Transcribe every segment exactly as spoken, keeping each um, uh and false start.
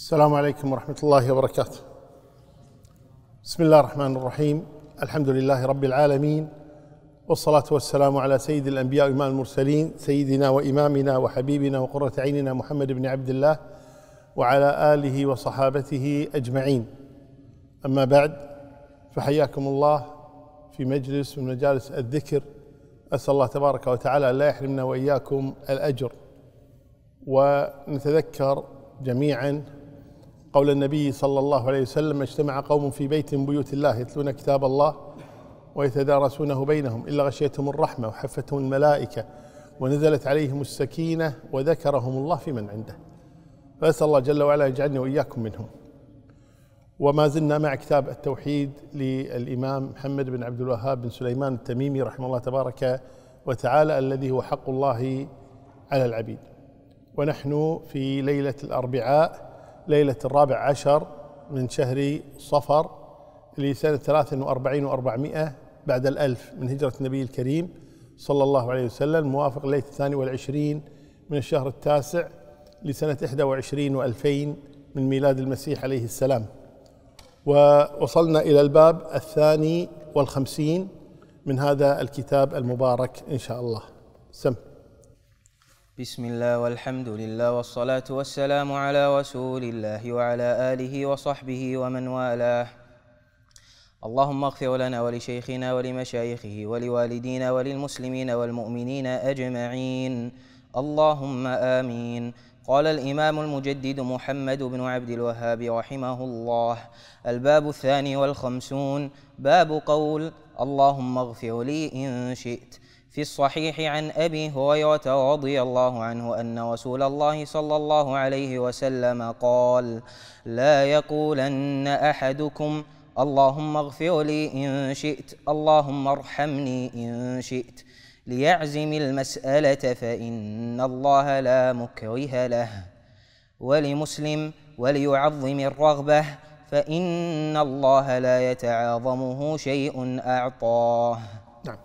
السلام عليكم ورحمة الله وبركاته. بسم الله الرحمن الرحيم. الحمد لله رب العالمين، والصلاة والسلام على سيد الأنبياء وإمام المرسلين، سيدنا وإمامنا وحبيبنا وقرة عيننا محمد بن عبد الله وعلى آله وصحابته أجمعين. أما بعد، فحياكم الله في مجلس من مجالس الذكر. أسأل الله تبارك وتعالى أن لا يحرمنا وإياكم الأجر. ونتذكر جميعا قول النبي صلى الله عليه وسلم: اجتمع قوم في بيت من بيوت الله يتلون كتاب الله ويتدارسونه بينهم إلا غشيتهم الرحمة وحفتهم الملائكة ونزلت عليهم السكينة وذكرهم الله في من عنده. فأسأل الله جل وعلا يجعلني وإياكم منهم. وما زلنا مع كتاب التوحيد للإمام محمد بن عبد الوهاب بن سليمان التميمي رحمه الله تبارك وتعالى، الذي هو حق الله على العبيد. ونحن في ليلة الأربعاء، ليلة الرابع عشر من شهر صفر لسنة ثلاث وأربعين وأربعمائة بعد الألف من هجرة النبي الكريم صلى الله عليه وسلم، موافق ليلة الثاني والعشرين من الشهر التاسع لسنة إحدى وعشرين وألفين من ميلاد المسيح عليه السلام. ووصلنا إلى الباب الثاني والخمسين من هذا الكتاب المبارك إن شاء الله. سم. بسم الله والحمد لله والصلاة والسلام على رسول الله وعلى آله وصحبه ومن والاه. اللهم اغفر لنا ولشيخنا ولمشايخه ولوالدينا وللمسلمين والمؤمنين أجمعين، اللهم آمين. قال الإمام المجدد محمد بن عبد الوهاب رحمه الله: الباب الثاني والخمسون، باب قول اللهم اغفر لي إن شئت. في الصحيح عن أبي هريرة رضي الله عنه أن رسول الله صلى الله عليه وسلم قال: لا يقولن أحدكم اللهم اغفر لي إن شئت اللهم ارحمني إن شئت، ليعزم المسألة فإن الله لا مكره له. ولمسلم: وليعظم الرغبة فإن الله لا يتعاظمه شيء أعطاه. نعم.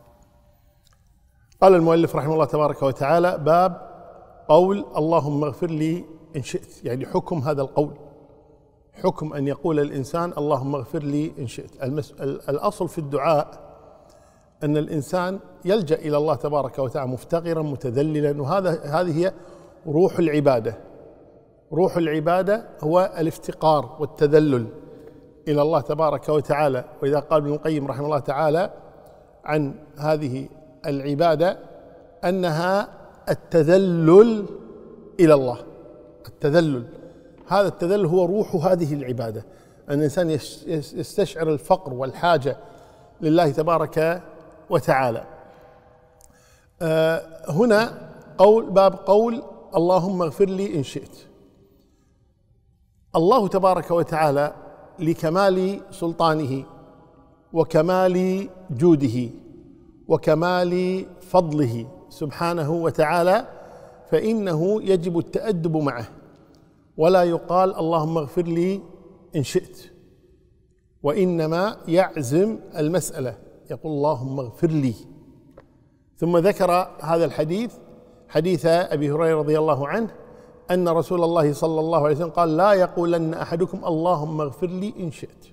قال المؤلف رحمه الله تبارك وتعالى: باب قول اللهم اغفر لي إن شئت، يعني حكم هذا القول، حكم أن يقول الإنسان اللهم اغفر لي إن شئت. المس... الأصل في الدعاء أن الإنسان يلجأ إلى الله تبارك وتعالى مفتقرا متذللا، وهذا هذه هي روح العبادة. روح العبادة هو الافتقار والتذلل إلى الله تبارك وتعالى. وإذا قال ابن القيم رحمه الله تعالى عن هذه العبادة أنها التذلل إلى الله، التذلل، هذا التذلل هو روح هذه العبادة، أن الإنسان يستشعر الفقر والحاجة لله تبارك وتعالى. آه هنا قول باب قول اللهم اغفر لي إن شئت. الله تبارك وتعالى لكمال سلطانه وكمال جوده وكمال فضله سبحانه وتعالى، فإنه يجب التأدب معه، ولا يقال اللهم اغفر لي إن شئت، وإنما يعزم المسألة، يقول اللهم اغفر لي. ثم ذكر هذا الحديث، حديث أبي هريرة رضي الله عنه أن رسول الله صلى الله عليه وسلم قال: لا يقولن أحدكم اللهم اغفر لي إن شئت،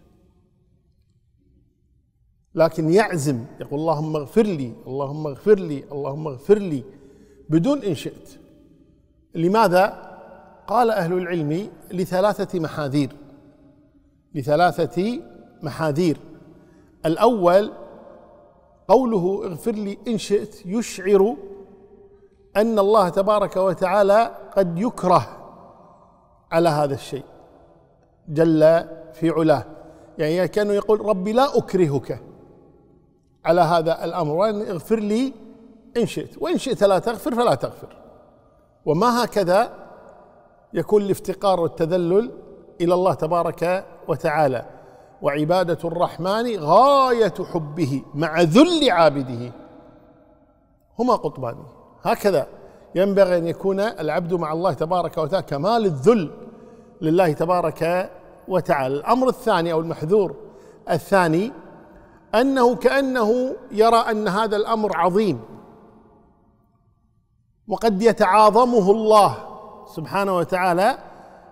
لكن يعزم، يقول اللهم اغفر لي اللهم اغفر لي اللهم اغفر لي بدون إن شئت. لماذا؟ قال أهل العلم: لثلاثة محاذير، لثلاثة محاذير. الأول قوله اغفر لي إن شئت يشعر أن الله تبارك وتعالى قد يكره على هذا الشيء جل في علاه، يعني كانوا يقول ربي لا أكرهك على هذا الأمر، وأن اغفر لي إن شئت، وإن شئت لا تغفر فلا تغفر. وما هكذا يكون الافتقار والتذلل إلى الله تبارك وتعالى. وعبادة الرحمن غاية حبه مع ذل عابده، هما قطبان. هكذا ينبغي أن يكون العبد مع الله تبارك وتعالى، كمال الذل لله تبارك وتعالى. الأمر الثاني أو المحذور الثاني أنه كأنه يرى أن هذا الأمر عظيم وقد يتعاظمه الله سبحانه وتعالى،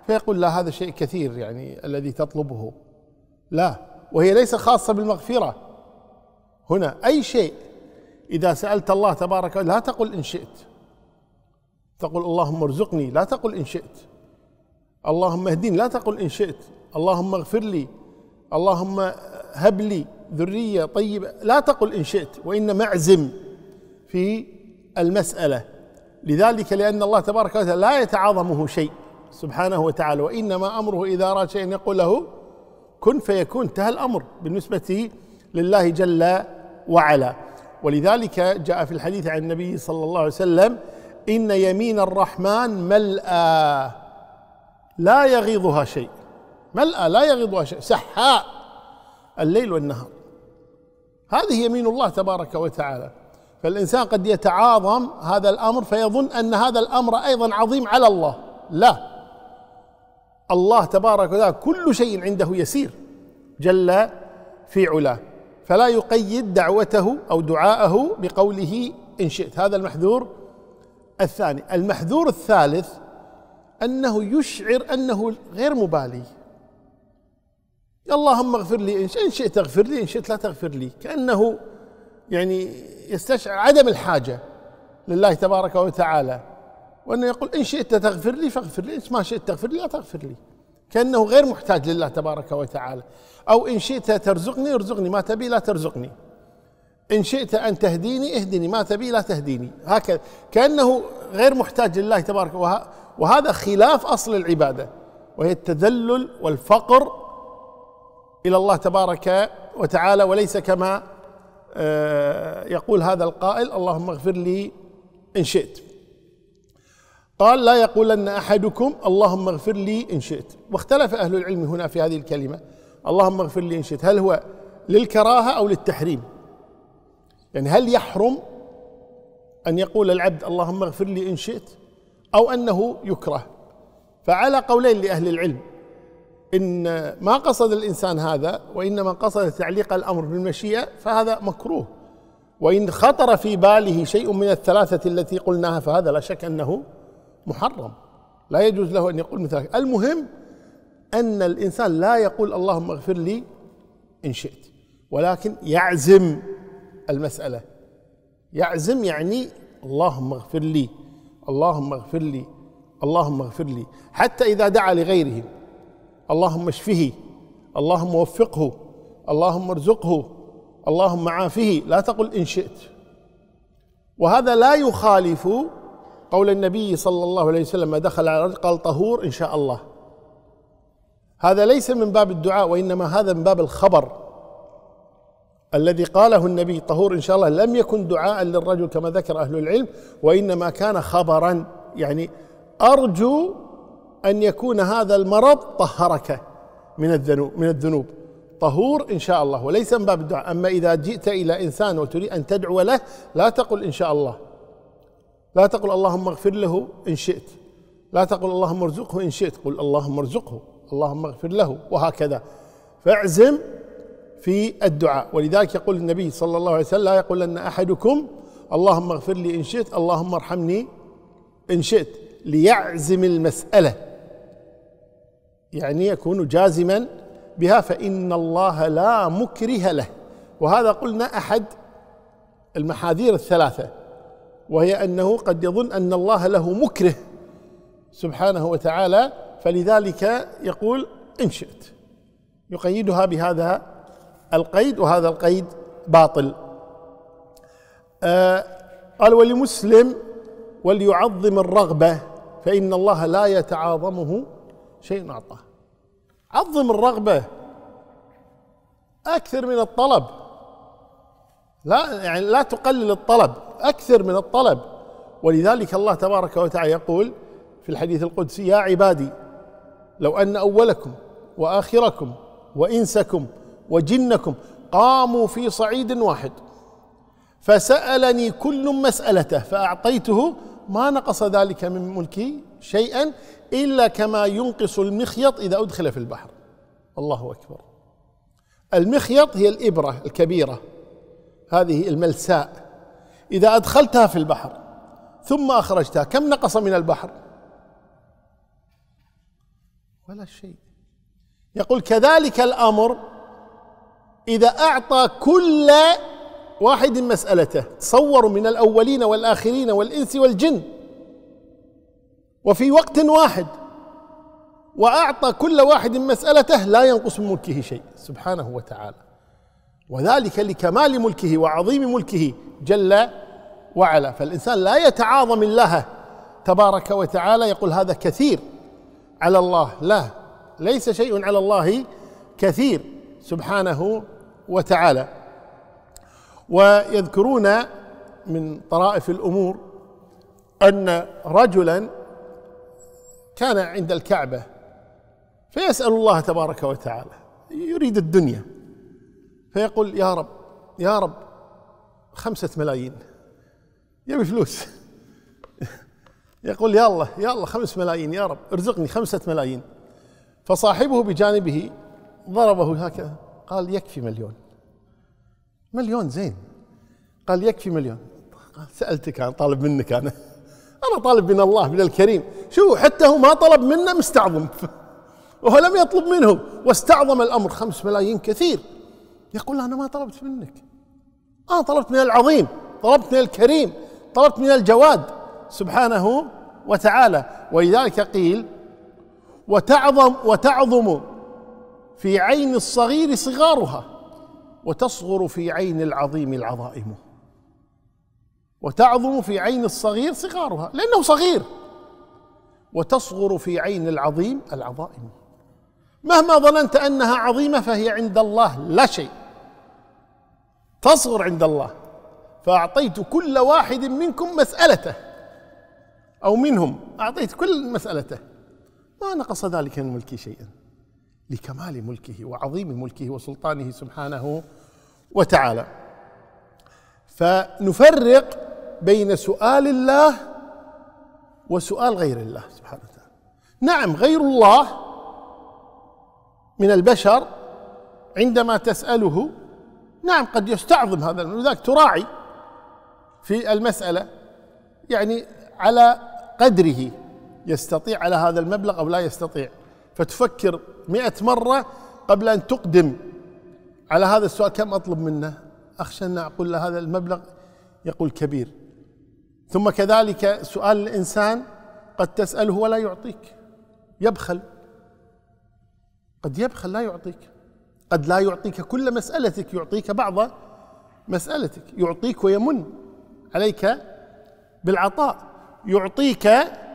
فيقول لا هذا شيء كثير يعني الذي تطلبه، لا، وهي ليس خاصة بالمغفرة. هنا أي شيء إذا سألت الله تبارك وتعالى لا تقل إن شئت، تقول اللهم ارزقني، لا تقل إن شئت، اللهم اهدني، لا تقل إن شئت، اللهم اغفر لي، اللهم هب لي ذرية طيبة، لا تقل إن شئت، وإنما اعزم في المسألة. لذلك لأن الله تبارك وتعالى لا يتعاظمه شيء سبحانه وتعالى، وإنما أمره إذا أراد شيئا يقول له كن فيكون، انتهى الأمر بالنسبة لله جل وعلا. ولذلك جاء في الحديث عن النبي صلى الله عليه وسلم إن يمين الرحمن ملأى لا يغيضها شيء، ملأى لا يغيضها شيء، سحاء الليل والنهار، هذه يمين الله تبارك وتعالى. فالإنسان قد يتعاظم هذا الأمر فيظن أن هذا الأمر أيضا عظيم على الله، لا، الله تبارك وتعالى كل شيء عنده يسير جل في علاه، فلا يقيد دعوته أو دعاءه بقوله إن شئت. هذا المحذور الثاني. المحذور الثالث أنه يشعر أنه غير مبالي، اللهم اغفر لي إن شئت اغفر لي، إن شئت لا تغفر لي، كأنه يعني يستشعر عدم الحاجة لله تبارك وتعالى، وأنه يقول إن شئت تغفر لي فاغفر لي، إن ما شئت تغفر لي لا تغفر لي، كأنه غير محتاج لله تبارك وتعالى. أو إن شئت ترزقني ارزقني، ما تبي لا ترزقني، إن شئت أن تهديني اهدني، ما تبي لا تهديني، هكذا كأنه غير محتاج لله تبارك وتعالى. وهذا خلاف أصل العبادة، وهي التذلل والفقر إلى الله تبارك وتعالى، وليس كما يقول هذا القائل اللهم اغفر لي إن شئت. قال لا يقولن أحدكم اللهم اغفر لي إن شئت. واختلف أهل العلم هنا في هذه الكلمة اللهم اغفر لي إن شئت، هل هو للكراهة أو للتحريم؟ يعني هل يحرم أن يقول العبد اللهم اغفر لي إن شئت، أو أنه يكره؟ فعلى قولين لأهل العلم، إن ما قصد الإنسان هذا وإنما قصد تعليق الأمر بالمشيئة فهذا مكروه، وإن خطر في باله شيء من الثلاثة التي قلناها فهذا لا شك أنه محرم، لا يجوز له أن يقول مثل. المهم أن الإنسان لا يقول اللهم اغفر لي إن شئت، ولكن يعزم المسألة، يعزم يعني اللهم اغفر لي، اللهم اغفر لي، اللهم اغفر لي، حتى إذا دعا لغيره اللهم اشفه، اللهم وفقه، اللهم ارزقه، اللهم عافه، لا تقل إن شئت. وهذا لا يخالف قول النبي صلى الله عليه وسلم ما دخل على رجل قال طهور إن شاء الله، هذا ليس من باب الدعاء، وإنما هذا من باب الخبر الذي قاله النبي طهور إن شاء الله، لم يكن دعاء للرجل كما ذكر أهل العلم، وإنما كان خبرا، يعني أرجو أن يكون هذا المرض طهرك من الذنوب من الذنوب طهور إن شاء الله، وليس من باب الدعاء. أما إذا جئت إلى إنسان وتريد أن تدعو له لا تقل إن شاء الله، لا تقل اللهم اغفر له إن شئت، لا تقل اللهم ارزقه إن شئت، قل اللهم ارزقه، اللهم اغفر له، وهكذا. فاعزم في الدعاء. ولذلك يقول النبي صلى الله عليه وسلم لا يقولن أحدكم اللهم اغفر لي إن شئت، اللهم ارحمني إن شئت، ليعزم المسألة، يعني يكون جازما بها، فإن الله لا مكره له. وهذا قلنا أحد المحاذير الثلاثة، وهي أنه قد يظن أن الله له مكره سبحانه وتعالى، فلذلك يقول إن شئت، يقيدها بهذا القيد، وهذا القيد باطل. آه قال ولمسلم وليعظم الرغبة فإن الله لا يتعاظمه شيء أعطاه. عظم الرغبة أكثر من الطلب، لا يعني لا تقلل الطلب، أكثر من الطلب. ولذلك الله تبارك وتعالى يقول في الحديث القدسي يا عبادي لو أن أولكم وآخركم وإنسكم وجنكم قاموا في صعيد واحد فسألني كل مسألته فأعطيته ما نقص ذلك من ملكي شيئا إلا كما ينقص المخيط إذا أدخل في البحر. الله أكبر. المخيط هي الإبرة الكبيرة هذه الملساء، إذا أدخلتها في البحر ثم أخرجتها كم نقص من البحر؟ ولا شيء. يقول كذلك الأمر إذا أعطى كل واحد مسألته. تصوروا من الأولين والآخرين والإنس والجن وفي وقت واحد، وأعطى كل واحد مسألته لا ينقص من ملكه شيء سبحانه وتعالى، وذلك لكمال ملكه وعظيم ملكه جل وعلا. فالإنسان لا يتعاظم الله تبارك وتعالى يقول هذا كثير على الله، لا، ليس شيء على الله كثير سبحانه وتعالى. ويذكرون من طرائف الأمور أن رجلا كان عند الكعبة فيسأل الله تبارك وتعالى، يريد الدنيا، فيقول يا رب يا رب خمسة ملايين، يبي فلوس يقول يا الله يا الله خمس ملايين يا رب ارزقني خمسة ملايين. فصاحبه بجانبه ضربه هكذا قال يكفي مليون. مليون زين. قال يكفي مليون. قال سألتك أنا، طالب منك أنا أنا طالب من الله من الكريم. شو حتى هو ما طلب منه مستعظم وهو لم يطلب منه واستعظم الأمر. خمس ملايين كثير. يقول أنا ما طلبت منك، أنا طلبت من العظيم، طلبت من الكريم، طلبت من الجواد سبحانه وتعالى. ولذلك قيل وتعظم وتعظم في عين الصغير صغارها وتصغر في عين العظيم العظائم. وتعظم في عين الصغير صغارها لأنه صغير، وتصغر في عين العظيم العظائم. مهما ظننت أنها عظيمة فهي عند الله لا شيء، تصغر عند الله. فأعطيت كل واحد منكم مسألته، أو منهم أعطيت كل مسألته، ما نقص ذلك من ملكي شيئا، لكمال ملكه وعظيم ملكه وسلطانه سبحانه وتعالى. فنفرق بين سؤال الله وسؤال غير الله سبحانه وتعالى. نعم غير الله من البشر عندما تسأله نعم قد يستعظم هذا، لذلك تراعي في المسألة يعني على قدره، يستطيع على هذا المبلغ أو لا يستطيع، فتفكر مئة مرة قبل أن تقدم على هذا السؤال كم أطلب منه، أخشى أن أقول له هذا المبلغ يقول كبير. ثم كذلك سؤال الإنسان قد تسأله ولا يعطيك، يبخل، قد يبخل لا يعطيك، قد لا يعطيك كل مسألتك، يعطيك بعض مسألتك، يعطيك ويمن عليك بالعطاء، يعطيك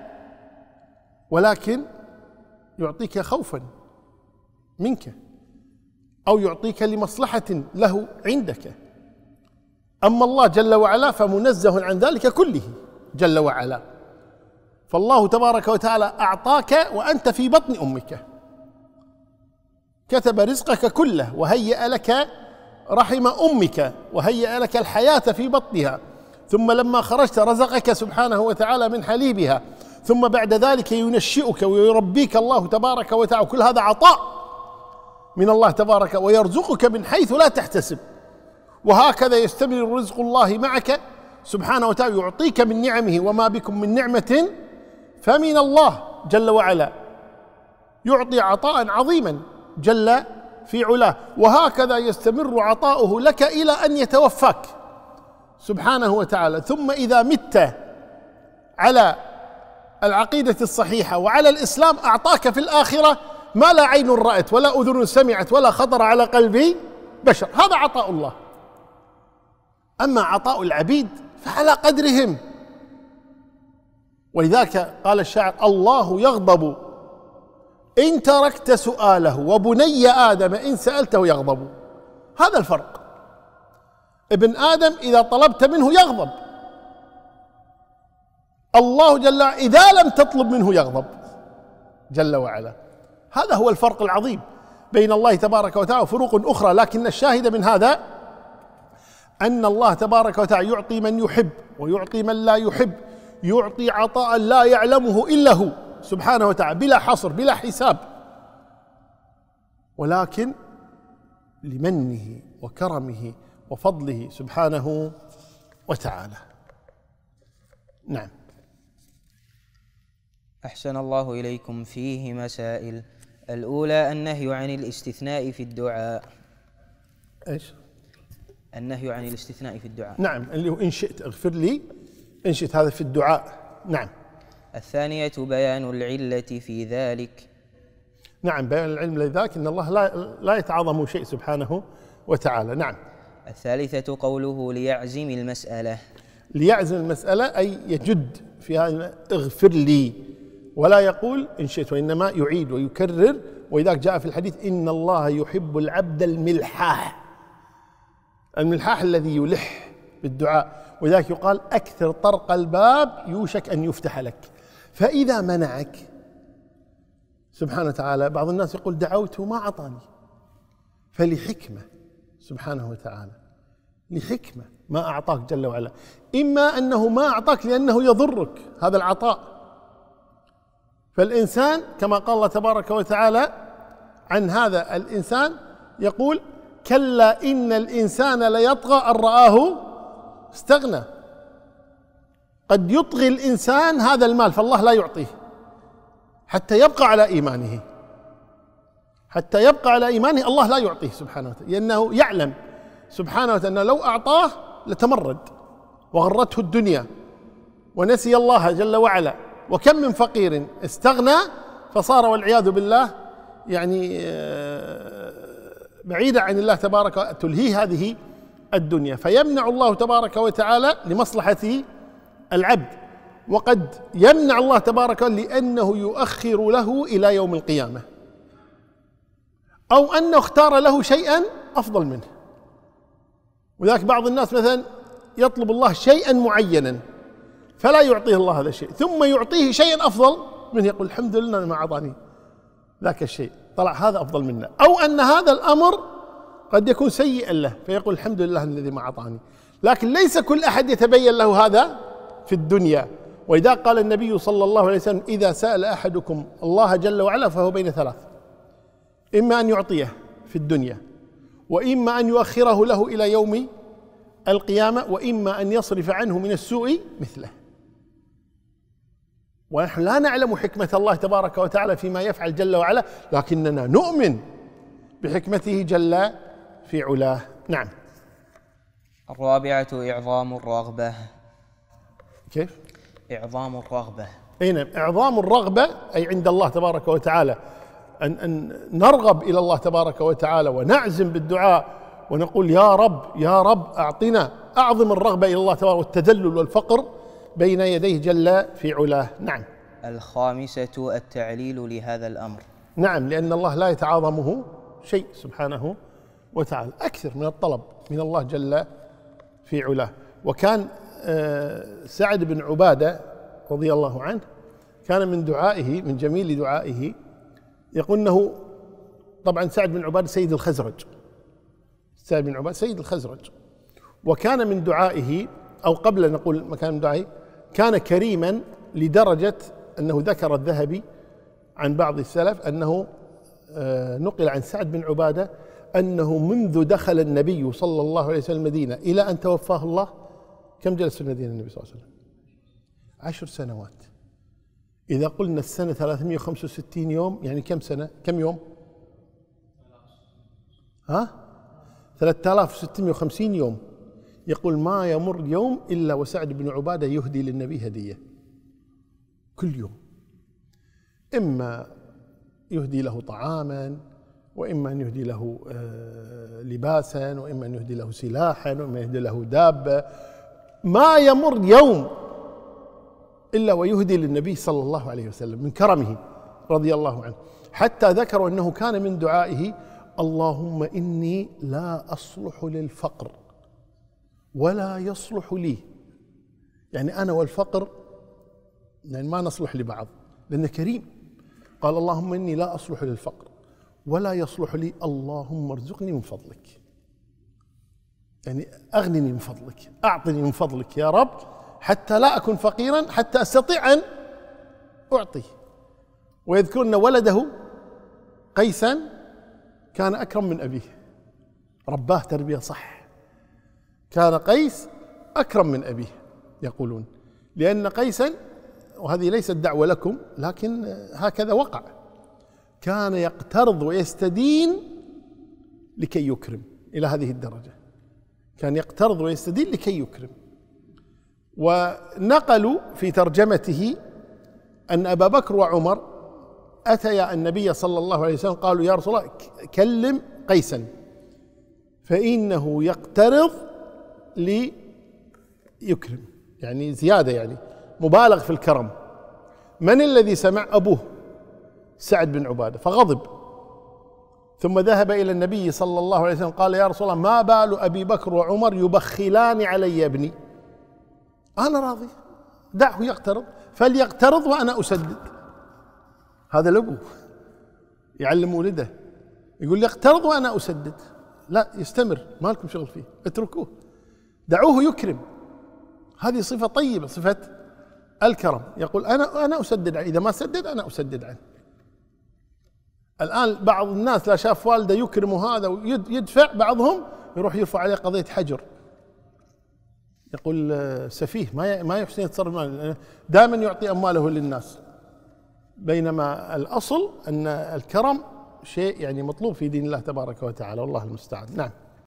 ولكن يعطيك خوفا منك، أو يعطيك لمصلحة له عندك. أما الله جل وعلا فمنزه عن ذلك كله جل وعلا. فالله تبارك وتعالى أعطاك وأنت في بطن أمك، كتب رزقك كله، وهيأ لك رحم أمك، وهيأ لك الحياة في بطنها، ثم لما خرجت رزقك سبحانه وتعالى من حليبها، ثم بعد ذلك ينشئك ويربيك الله تبارك وتعالى. كل هذا عطاء من الله تبارك، ويرزقك من حيث لا تحتسب. وهكذا يستمر رزق الله معك سبحانه وتعالى، يعطيك من نعمه، وما بكم من نعمة فمن الله جل وعلا، يعطي عطاء عظيما جل في علاه. وهكذا يستمر عطاؤه لك إلى أن يتوفاك سبحانه وتعالى. ثم إذا مت على العقيدة الصحيحة وعلى الإسلام أعطاك في الآخرة ما لا عين رأت ولا أذن سمعت ولا خطر على قلب بشر. هذا عطاء الله. أما عطاء العبيد فعلى قدرهم. ولذلك قال الشاعر الله يغضب إن تركت سؤاله، وبني آدم إن سألته يغضب. هذا الفرق. ابن آدم إذا طلبت منه يغضب، الله جل وعلا إذا لم تطلب منه يغضب جل وعلا. هذا هو الفرق العظيم بين الله تبارك وتعالى وفروق أخرى. لكن الشاهد من هذا أن الله تبارك وتعالى يعطي من يحب ويعطي من لا يحب، يعطي عطاء لا يعلمه إلا هو سبحانه وتعالى بلا حصر بلا حساب، ولكن لمنه وكرمه وفضله سبحانه وتعالى. نعم. أحسن الله إليكم. فيه مسائل. الأولى النهي عن الاستثناء في الدعاء. إيش؟ النهي عن الاستثناء في الدعاء. نعم، اللي هو إن شئت اغفر لي، إن شئت، هذا في الدعاء. نعم. الثانية بيان العلة في ذلك. نعم، بيان العلم لذاك أن الله لا لا يتعاظم شيء سبحانه وتعالى. نعم. الثالثة قوله ليعزم المسألة. ليعزم المسألة أي يجد في هذا اغفر لي، ولا يقول إن شئت، وإنما يعيد ويكرر. وإذا جاء في الحديث إن الله يحب العبد الملحاح، الملحاح الذي يلح بالدعاء، وذاك يقال أكثر طرق الباب يوشك أن يفتح لك. فإذا منعك سبحانه وتعالى، بعض الناس يقول دعوت وما أعطاني، فلحكمة سبحانه وتعالى، لحكمة ما أعطاك جل وعلا. إما أنه ما أعطاك لأنه يضرك هذا العطاء، فالإنسان كما قال الله تبارك وتعالى عن هذا الإنسان يقول كلا إن الإنسان ليطغى أن رآه استغنى. قد يطغي الإنسان هذا المال فالله لا يعطيه حتى يبقى على إيمانه، حتى يبقى على إيمانه الله لا يعطيه سبحانه وتعالى، لأنه يعلم سبحانه وتعالى لو أعطاه لتمرد وغرته الدنيا ونسي الله جل وعلا. وكم من فقير استغنى فصار والعياذ بالله يعني بعيدا عن الله تبارك وتعالى، تلهيه هذه الدنيا. فيمنع الله تبارك وتعالى لمصلحة العبد، وقد يمنع الله تبارك وتعالى لأنه يؤخر له إلى يوم القيامة، أو أنه اختار له شيئا أفضل منه. وذلك بعض الناس مثلا يطلب الله شيئا معينا فلا يعطيه الله هذا الشيء، ثم يعطيه شيئا أفضل منه، يقول الحمد لله ما أعطاني ذاك الشيء، طلع هذا أفضل منه. أو أن هذا الأمر قد يكون سيئا له فيقول الحمد لله الذي ما أعطاني. لكن ليس كل أحد يتبين له هذا في الدنيا. وإذا قال النبي صلى الله عليه وسلم إذا سأل أحدكم الله جل وعلا فهو بين ثلاث، إما أن يعطيه في الدنيا، وإما أن يؤخره له إلى يوم القيامة، وإما أن يصرف عنه من السوء مثله. ونحن لا نعلم حكمة الله تبارك وتعالى فيما يفعل جل وعلا، لكننا نؤمن بحكمته جل في علاه. نعم. الرابعة إعظام الرغبة. كيف؟ إعظام الرغبة. أي نعم، إعظام الرغبة أي عند الله تبارك وتعالى، أن أن نرغب إلى الله تبارك وتعالى ونعزم بالدعاء ونقول يا رب يا رب أعطنا، أعظم الرغبة إلى الله تبارك، والتذلل والفقر بين يديه جل في علاه. نعم. الخامسة التعليل لهذا الأمر. نعم، لأن الله لا يتعاظمه شيء سبحانه وتعالى، أكثر من الطلب من الله جل في علاه. وكان سعد بن عبادة رضي الله عنه كان من دعائه، من جميل دعائه، يقول أنه طبعا سعد بن عبادة سيد الخزرج، سعد بن عبادة سيد الخزرج، وكان من دعائه، أو قبل أن نقول مكان من دعائه، كان كريما لدرجة أنه ذكر الذهبي عن بعض السلف أنه نقل عن سعد بن عبادة أنه منذ دخل النبي صلى الله عليه وسلم المدينة إلى أن توفاه الله، كم جلس في المدينة النبي صلى الله عليه وسلم؟ عشر سنوات. إذا قلنا السنة ثلاثمائة وخمسة وستين يوم، يعني كم سنة؟ كم يوم؟ ها؟ ثلاثة آلاف وستمائة وخمسين يوم. يقول ما يمر يوم إلا وسعد بن عبادة يهدي للنبي هدية كل يوم، إما يهدي له طعاما، وإما أن يهدي له لباسا، وإما أن يهدي له سلاحا، وإما يهدي له دابة. ما يمر يوم إلا ويهدي للنبي صلى الله عليه وسلم من كرمه رضي الله عنه. حتى ذكروا أنه كان من دعائه اللهم إني لا أصلح للفقر ولا يصلح لي، يعني أنا والفقر يعني ما نصلح لبعض، لأنه كريم. قال اللهم إني لا أصلح للفقر ولا يصلح لي، اللهم ارزقني من فضلك، يعني أغنني من فضلك، أعطني من فضلك يا رب، حتى لا أكون فقيرا، حتى أستطيع أن أعطي. ويذكر أن ولده قيسا كان أكرم من أبيه، رباه تربية صح، كان قيس أكرم من أبيه يقولون، لأن قيسا، وهذه ليست دعوة لكم لكن هكذا وقع، كان يقترض ويستدين لكي يكرم، إلى هذه الدرجة كان يقترض ويستدين لكي يكرم. ونقلوا في ترجمته أن أبا بكر وعمر أتيا النبي صلى الله عليه وسلم قالوا يا رسول الله كلم قيسا فإنه يقترض ليكرم، يعني زيادة، يعني مبالغ في الكرم. من الذي سمع؟ أبوه سعد بن عبادة، فغضب، ثم ذهب إلى النبي صلى الله عليه وسلم قال يا رسول الله ما بال أبي بكر وعمر يبخلان علي ابني، أنا راضي دعه يقترض، فليقترض وأنا أسدد. هذا الأبو يعلم ولده، يقول يقترض وأنا أسدد، لا يستمر، ما لكم شغل فيه، اتركوه، دعوه يكرم. هذه صفة طيبة، صفة الكرم. يقول أنا أنا أسدد عنه، إذا ما سدد أنا أسدد عنه. الآن بعض الناس لا شاف والده يكرم هذا ويدفع، بعضهم يروح يرفع عليه قضية حجر، يقول سفيه ما ما يحسن يتصرف ماله، دائما يعطي أمواله للناس، بينما الأصل أن الكرم شيء يعني مطلوب في دين الله تبارك وتعالى، والله المستعان. نعم.